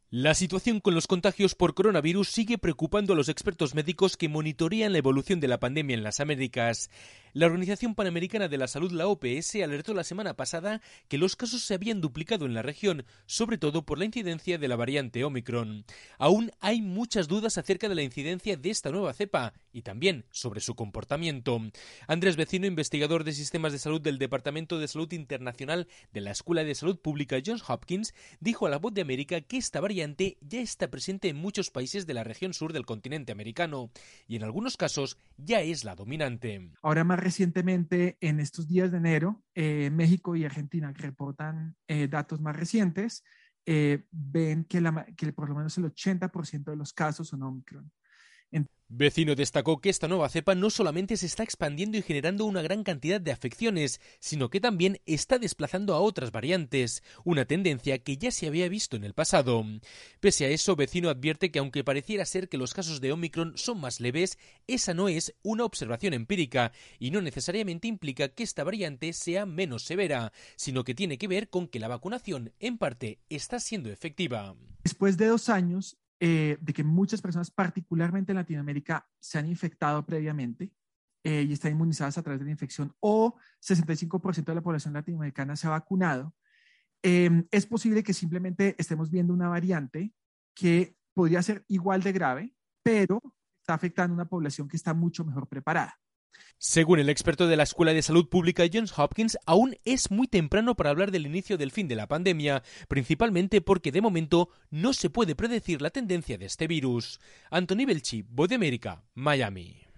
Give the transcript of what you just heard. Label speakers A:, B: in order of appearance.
A: La situación con los contagios por coronavirus sigue preocupando a los expertos médicos que monitorean la evolución de la pandemia en las Américas. La Organización Panamericana de la Salud, la OPS, alertó la semana pasada que los casos se habían duplicado en la región, sobre todo por la incidencia de la variante Omicron. Aún hay muchas dudas acerca de la incidencia de esta nueva cepa y también sobre su comportamiento. Andrés Vecino, investigador de sistemas de salud del Departamento de Salud Internacional de la Escuela de Salud Pública Johns Hopkins, dijo a La Voz de América que esta variante ya está presente en muchos países de la región sur del continente americano y en algunos casos ya es la dominante.
B: Ahora más recientemente, en estos días de enero, México y Argentina, que reportan datos más recientes, ven que por lo menos el 80% de los casos son Omicron.
A: Vecino destacó que esta nueva cepa no solamente se está expandiendo y generando una gran cantidad de afecciones, sino que también está desplazando a otras variantes, una tendencia que ya se había visto en el pasado. Pese a eso, Vecino advierte que aunque pareciera ser que los casos de Omicron son más leves, esa no es una observación empírica y no necesariamente implica que esta variante sea menos severa, sino que tiene que ver con que la vacunación, en parte, está siendo efectiva.
B: Después de 2 años, de que muchas personas, particularmente en Latinoamérica, se han infectado previamente y están inmunizadas a través de la infección, o 65% de la población latinoamericana se ha vacunado, es posible que simplemente estemos viendo una variante que podría ser igual de grave, pero está afectando a una población que está mucho mejor preparada.
A: Según el experto de la Escuela de Salud Pública Johns Hopkins, aún es muy temprano para hablar del inicio del fin de la pandemia, principalmente porque de momento no se puede predecir la tendencia de este virus. Anthony Belchi, Voz de América, Miami.